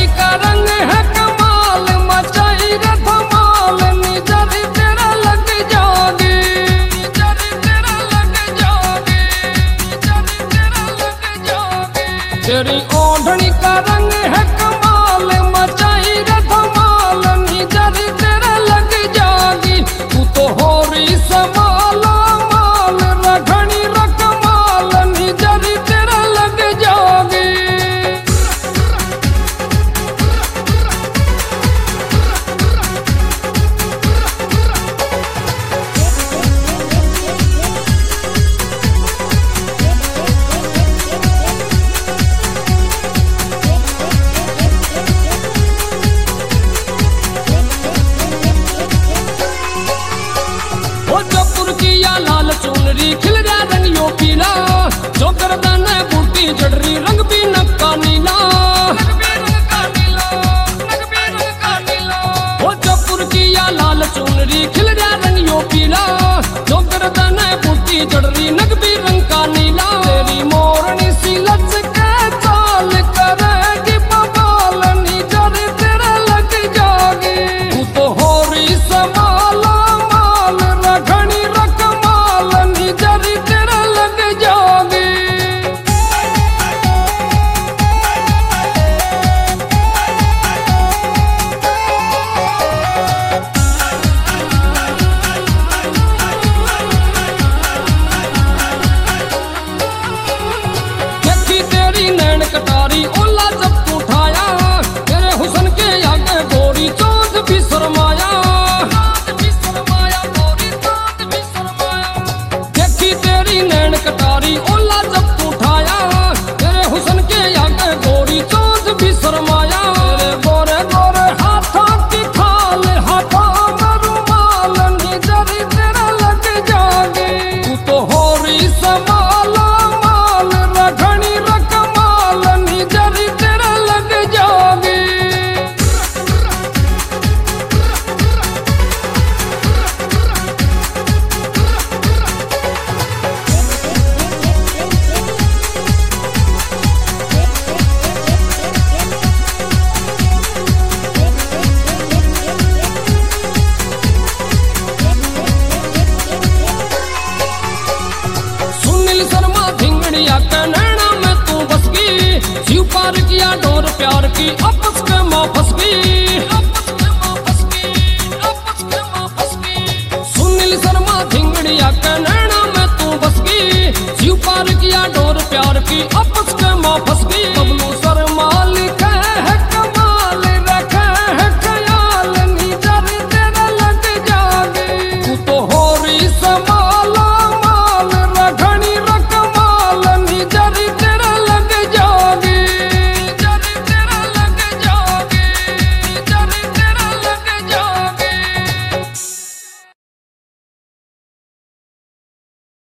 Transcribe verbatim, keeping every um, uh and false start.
ओढ़नी का रंग है कमाल, मचाई रे धमाल, निजर तेरा लग जागी, निजर तेरा लग जागी, निजर तेरा लग जागी। तेरी ओढ़नी का रंग है कमाल, मचाई रे धमाल, निजर तेरा लग जागी। तू तो हो रही समाला माल, रखनी रकमाल, निजर तेरा लग जागी। लाल चुनरी खिल रहा रंग यो पीला, चौकर दाने बूटी जड़री रंग भी नक्का नीला, वो जयपुर की या लाल चुनरी खिल रहा रंग यो पीला, चौकर दाने बूटी जड़री नग भी रंग का नीला। तेरी मोरनी सी लच के चाल करेगी बवाल, निजर तेरा लग जागी। तू तो हो रही समाला माल, रखनी रकमाल, निजर तेरा लग जागी। देखी तेरी नैन कटारी ओला जब तू उठाया, तेरे हुस्न के आगे गोरी चांद भी शर्माया, देखी तेरी नैन कटारी ओला जब तू उठाया, तेरे हुस्न के आगे गोरी चांद भी शर्माया। तेरे गोरे गोरे हाथों की खाल, हाथों में रुमाल, निजर तेरा लग जागी। तू तो हो रही समाला माल, रखनी रकमाल, निजर तेरा लग जागी। सुनील शर्मा धिंगड़िया के नैना में तू बस गई, शिव पार किया डोर प्यार की अब